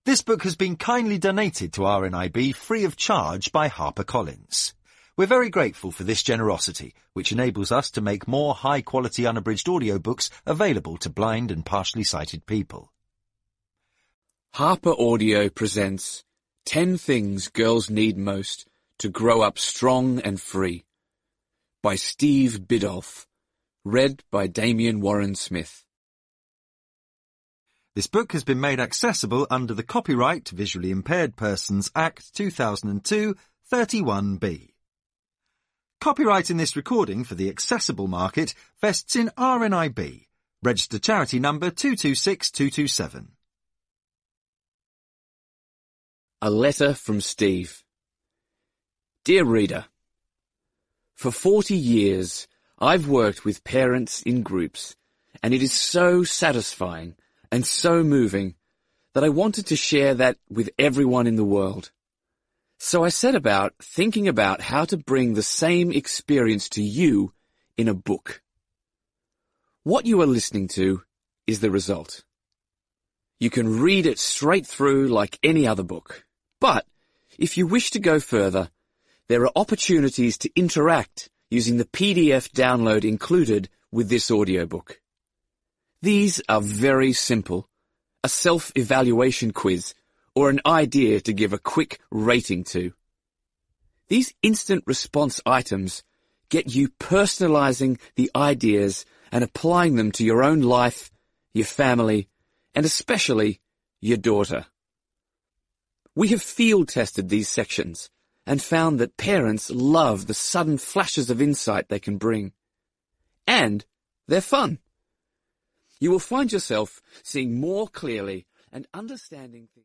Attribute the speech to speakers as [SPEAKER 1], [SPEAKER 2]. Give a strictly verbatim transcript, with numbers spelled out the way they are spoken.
[SPEAKER 1] This book has been kindly donated to R N I B free of charge by HarperCollins. We're very grateful for this generosity, which enables us to make more high-quality unabridged audiobooks available to blind and partially sighted people.
[SPEAKER 2] Harper Audio presents Ten Things Girls Need Most to Grow Up Strong and Free by Steve Biddulph, read by Damien Warren Smith.
[SPEAKER 1] This book has been made accessible under the Copyright Visually Impaired Persons Act two thousand two, thirty-one B. Copyright in this recording for the accessible market vests in R N I B, registered charity number two two six two two seven.
[SPEAKER 2] A letter from Steve. Dear reader, for forty years I've worked with parents in groups, and it is so satisfying and so moving that I wanted to share that with everyone in the world. So I set about thinking about how to bring the same experience to you in a book. What you are listening to is the result. You can read it straight through like any other book. But if you wish to go further, there are opportunities to interact using the P D F download included with this audiobook. These are very simple: a self-evaluation quiz or an idea to give a quick rating to. These instant response items get you personalizing the ideas and applying them to your own life, your family, and especially your daughter. We have field-tested these sections and found that parents love the sudden flashes of insight they can bring. And they're fun. You will find yourself seeing more clearly and understanding things.